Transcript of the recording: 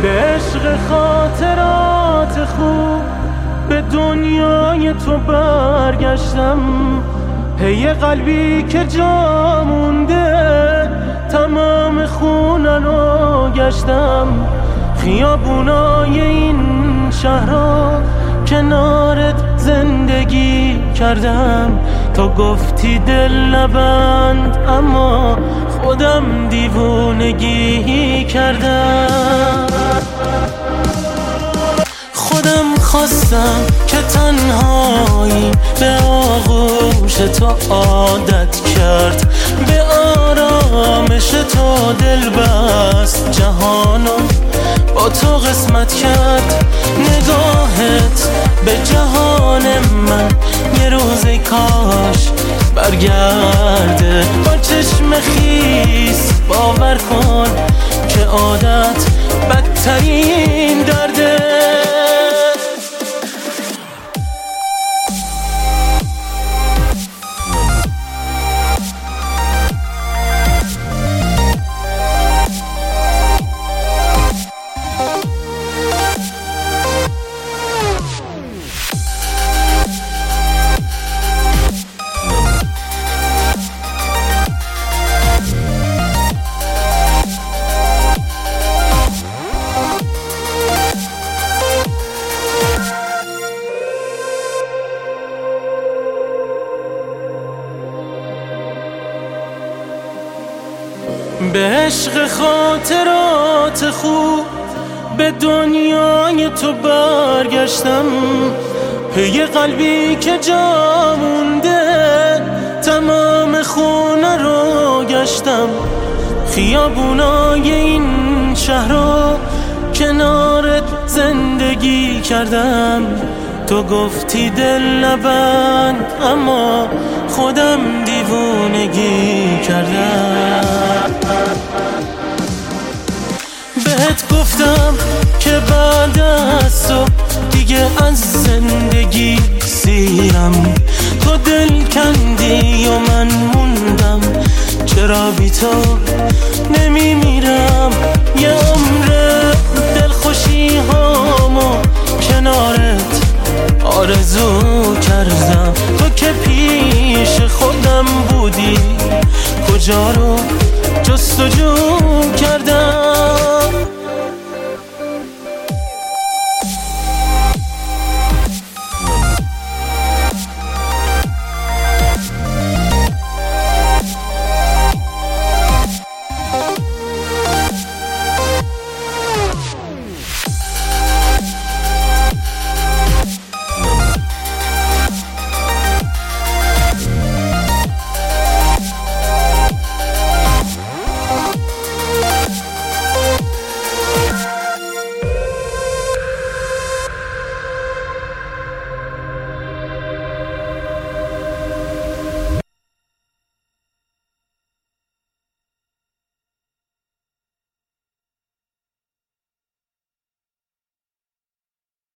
به عشق خاطرات خوب به دنیای تو برگشتم، پی قلبی که جا مونده تمام خونه رو گشتم. خیابونای این شهرها کنارت زندگی کردم، تو گفتی دل نبند اما خودم دیوونگی کردم. خودم خواستم که تنهایی به آغوش تو عادت کرد، به آرامش تو دل بست، جهانو با تو قسمت کرد. نگاهت به جهان من یه روز کاش برگرده، با چشم خیس باور کن که عادت بدترین درده. به عشق خاطرات خوب به دنیای تو برگشتم، پی قلبی که جا مونده تمام خونه رو گشتم. خیابونای این شهرها کنارت زندگی کردم، تو گفتی دل نبند اما خودم دیوونگی کردم. بهت گفتم که بعد از تو دیگه از زندگی سیرم، تو دل کندی و من موندم، چرا بی تو نمیمیرم. یه عمر دلخوشی هامو کنارت آرزو کردم، تو که پیش خودم بودی کجا رو جستجو